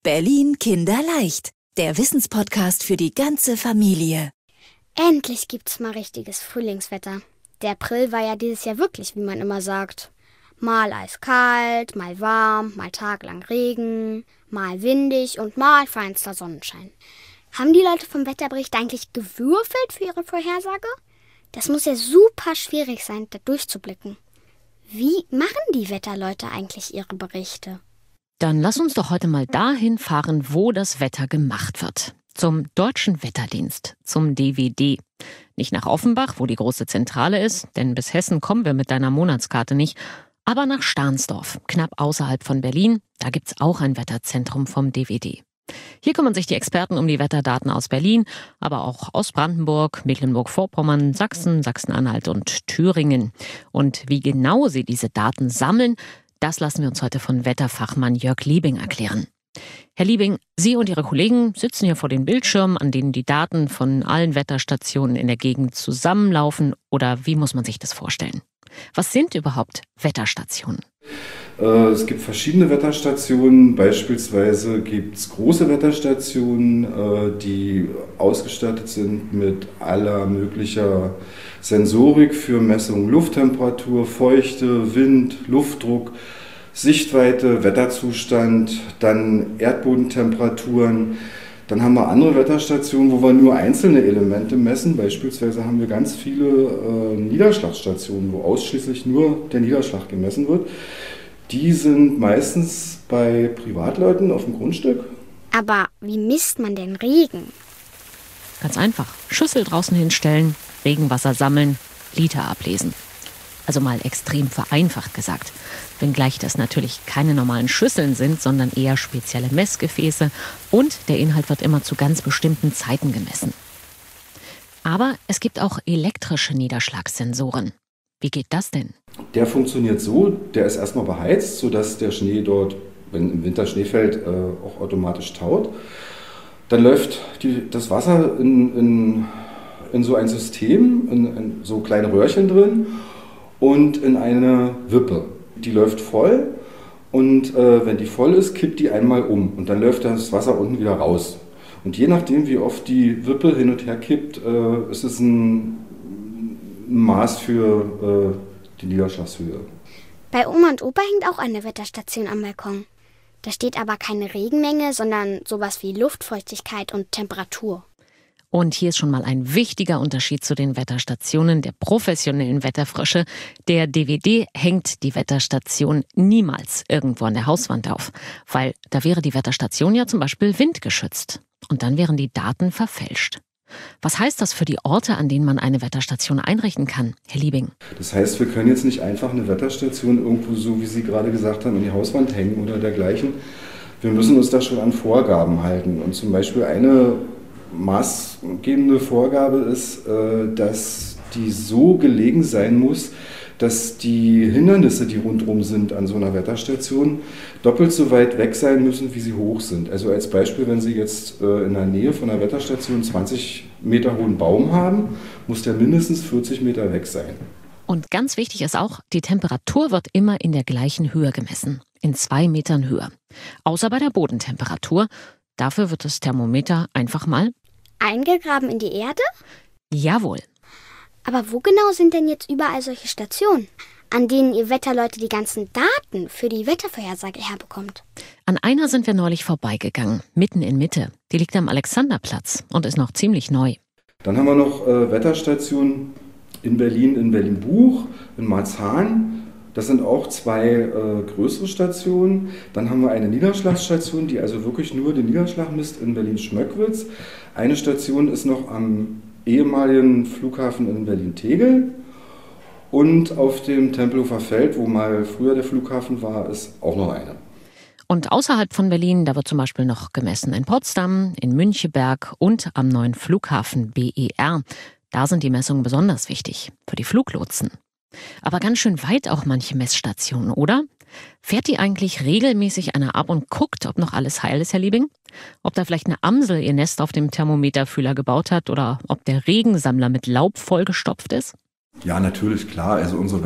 Berlin kinderleicht. Der Wissenspodcast für die ganze Familie. Endlich gibt's mal richtiges Frühlingswetter. Der April war ja dieses Jahr wirklich, wie man immer sagt. Mal eiskalt, mal warm, mal tagelang Regen, mal windig und mal feinster Sonnenschein. Haben die Leute vom Wetterbericht eigentlich gewürfelt für ihre Vorhersage? Das muss ja super schwierig sein, da durchzublicken. Wie machen die Wetterleute eigentlich ihre Berichte? Dann lass uns doch heute mal dahin fahren, wo das Wetter gemacht wird. Zum Deutschen Wetterdienst, zum DWD. Nicht nach Offenbach, wo die große Zentrale ist, denn bis Hessen kommen wir mit deiner Monatskarte nicht, aber nach Stahnsdorf, knapp außerhalb von Berlin. Da gibt's auch ein Wetterzentrum vom DWD. Hier kümmern sich die Experten um die Wetterdaten aus Berlin, aber auch aus Brandenburg, Mecklenburg-Vorpommern, Sachsen, Sachsen-Anhalt und Thüringen. Und wie genau sie diese Daten sammeln, das lassen wir uns heute von Wetterfachmann Jörg Liebing erklären. Herr Liebing, Sie und Ihre Kollegen sitzen hier vor den Bildschirmen, an denen die Daten von allen Wetterstationen in der Gegend zusammenlaufen. Oder wie muss man sich das vorstellen? Was sind überhaupt Wetterstationen? Es gibt verschiedene Wetterstationen. Beispielsweise gibt es große Wetterstationen, die ausgestattet sind mit aller möglicher Sensorik für Messung Lufttemperatur, Feuchte, Wind, Luftdruck, Sichtweite, Wetterzustand, dann Erdbodentemperaturen. Dann haben wir andere Wetterstationen, wo wir nur einzelne Elemente messen. Beispielsweise haben wir ganz viele Niederschlagsstationen, wo ausschließlich nur der Niederschlag gemessen wird. Die sind meistens bei Privatleuten auf dem Grundstück. Aber wie misst man denn Regen? Ganz einfach. Schüssel draußen hinstellen, Regenwasser sammeln, Liter ablesen. Also mal extrem vereinfacht gesagt. Wenngleich das natürlich keine normalen Schüsseln sind, sondern eher spezielle Messgefäße und der Inhalt wird immer zu ganz bestimmten Zeiten gemessen. Aber es gibt auch elektrische Niederschlagssensoren. Wie geht das denn? Der funktioniert so, der ist erstmal beheizt, sodass der Schnee dort, wenn im Winter Schnee fällt, auch automatisch taut. Dann läuft das Wasser in so ein System, in so kleine Röhrchen drin und in eine Wippe. Die läuft voll und wenn die voll ist, kippt die einmal um und dann läuft das Wasser unten wieder raus. Und je nachdem, wie oft die Wippe hin und her kippt, ist es ein Maß für die Niederschlagshöhe. Bei Oma und Opa hängt auch eine Wetterstation am Balkon. Da steht aber keine Regenmenge, sondern sowas wie Luftfeuchtigkeit und Temperatur. Und hier ist schon mal ein wichtiger Unterschied zu den Wetterstationen der professionellen Wetterfrösche. Der DWD hängt die Wetterstation niemals irgendwo an der Hauswand auf, weil da wäre die Wetterstation ja zum Beispiel windgeschützt. Und dann wären die Daten verfälscht. Was heißt das für die Orte, an denen man eine Wetterstation einrichten kann, Herr Liebing? Das heißt, wir können jetzt nicht einfach eine Wetterstation irgendwo, so wie Sie gerade gesagt haben, an die Hauswand hängen oder dergleichen. Wir müssen uns da schon an Vorgaben halten. Und zum Beispiel eine maßgebende Vorgabe ist, dass die so gelegen sein muss, dass die Hindernisse, die rundherum sind an so einer Wetterstation, doppelt so weit weg sein müssen, wie sie hoch sind. Also als Beispiel, wenn Sie jetzt in der Nähe von einer Wetterstation 20 Meter hohen Baum haben, muss der mindestens 40 Meter weg sein. Und ganz wichtig ist auch, die Temperatur wird immer in der gleichen Höhe gemessen, in 2 Metern Höhe. Außer bei der Bodentemperatur. Dafür wird das Thermometer einfach mal eingegraben in die Erde? Jawohl. Aber wo genau sind denn jetzt überall solche Stationen, an denen ihr Wetterleute die ganzen Daten für die Wettervorhersage herbekommt? An einer sind wir neulich vorbeigegangen, mitten in Mitte. Die liegt am Alexanderplatz und ist noch ziemlich neu. Dann haben wir noch Wetterstationen in Berlin-Buch, in Marzahn. Das sind auch 2 größere Stationen. Dann haben wir eine Niederschlagsstation, die also wirklich nur den Niederschlag misst in Berlin-Schmöckwitz. Eine Station ist noch am ehemaligen Flughafen in Berlin-Tegel. Und auf dem Tempelhofer Feld, wo mal früher der Flughafen war, ist auch noch eine. Und außerhalb von Berlin, da wird zum Beispiel noch gemessen in Potsdam, in Müncheberg und am neuen Flughafen BER. Da sind die Messungen besonders wichtig, für die Fluglotsen. Aber ganz schön weit auch manche Messstationen, oder? Fährt die eigentlich regelmäßig einer ab und guckt, ob noch alles heil ist, Herr Liebing? Ob da vielleicht eine Amsel ihr Nest auf dem Thermometerfühler gebaut hat oder ob der Regensammler mit Laub vollgestopft ist? Ja, natürlich, klar. Also unsere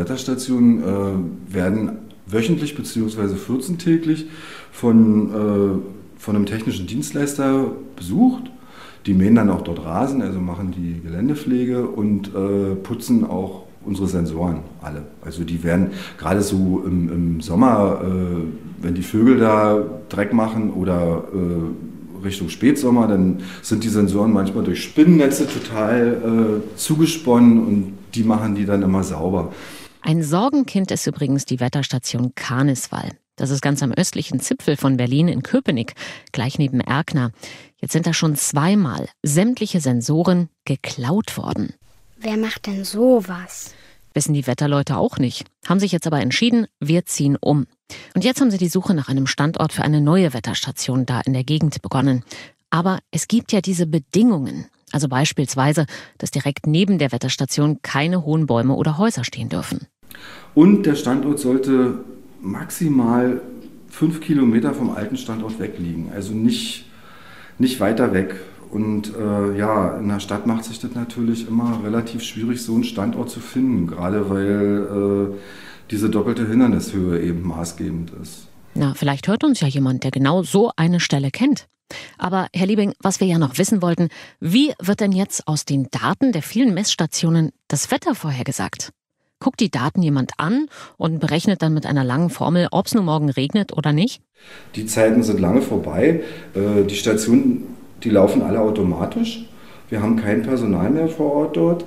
Wetterstationen werden wöchentlich bzw. 14-täglich von von einem technischen Dienstleister besucht. Die mähen dann auch dort Rasen, also machen die Geländepflege und putzen auch unsere Sensoren alle. Also die werden gerade so im Sommer, wenn die Vögel da Dreck machen oder Richtung Spätsommer, dann sind die Sensoren manchmal durch Spinnennetze total zugesponnen und die machen die dann immer sauber. Ein Sorgenkind ist übrigens die Wetterstation Karniswall. Das ist ganz am östlichen Zipfel von Berlin in Köpenick, gleich neben Erkner. Jetzt sind da schon 2-mal sämtliche Sensoren geklaut worden. Wer macht denn sowas? Wissen die Wetterleute auch nicht. Haben sich jetzt aber entschieden, wir ziehen um. Und jetzt haben sie die Suche nach einem Standort für eine neue Wetterstation da in der Gegend begonnen. Aber es gibt ja diese Bedingungen. Also beispielsweise, dass direkt neben der Wetterstation keine hohen Bäume oder Häuser stehen dürfen. Und der Standort sollte maximal 5 Kilometer vom alten Standort weg liegen. Also nicht weiter weg. Und in der Stadt macht sich das natürlich immer relativ schwierig, so einen Standort zu finden. Gerade weil diese doppelte Hindernishöhe eben maßgebend ist. Na, vielleicht hört uns ja jemand, der genau so eine Stelle kennt. Aber Herr Liebing, was wir ja noch wissen wollten, wie wird denn jetzt aus den Daten der vielen Messstationen das Wetter vorhergesagt? Guckt die Daten jemand an und berechnet dann mit einer langen Formel, ob es nun morgen regnet oder nicht? Die Zeiten sind lange vorbei. Die Stationen, die laufen alle automatisch. Wir haben kein Personal mehr vor Ort dort.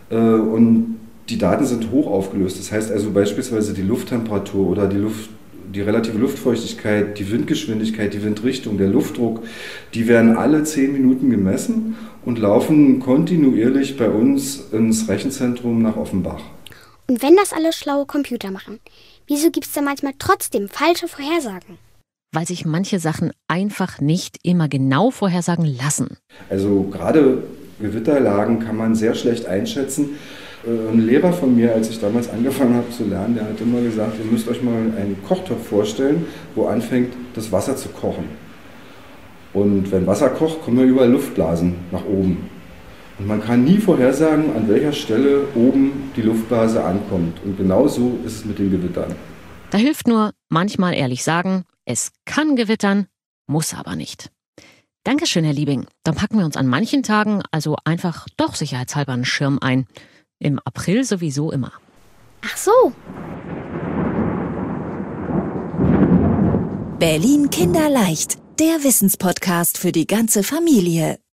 Und die Daten sind hoch aufgelöst. Das heißt also beispielsweise die Lufttemperatur oder die relative Luftfeuchtigkeit, die Windgeschwindigkeit, die Windrichtung, der Luftdruck, die werden alle 10 Minuten gemessen und laufen kontinuierlich bei uns ins Rechenzentrum nach Offenbach. Und wenn das alle schlaue Computer machen, wieso gibt es da manchmal trotzdem falsche Vorhersagen? Weil sich manche Sachen einfach nicht immer genau vorhersagen lassen. Also gerade Gewitterlagen kann man sehr schlecht einschätzen. Ein Lehrer von mir, als ich damals angefangen habe zu lernen, der hat immer gesagt, ihr müsst euch mal einen Kochtopf vorstellen, wo anfängt das Wasser zu kochen. Und wenn Wasser kocht, kommen ja überall Luftblasen nach oben. Und man kann nie vorhersagen, an welcher Stelle oben die Luftblase ankommt. Und genau so ist es mit den Gewittern. Da hilft nur manchmal ehrlich sagen, es kann gewittern, muss aber nicht. Dankeschön, Herr Liebing. Dann packen wir uns an manchen Tagen also einfach doch sicherheitshalber einen Schirm ein. Im April sowieso immer. Ach so. Berlin Kinderleicht, der Wissenspodcast für die ganze Familie.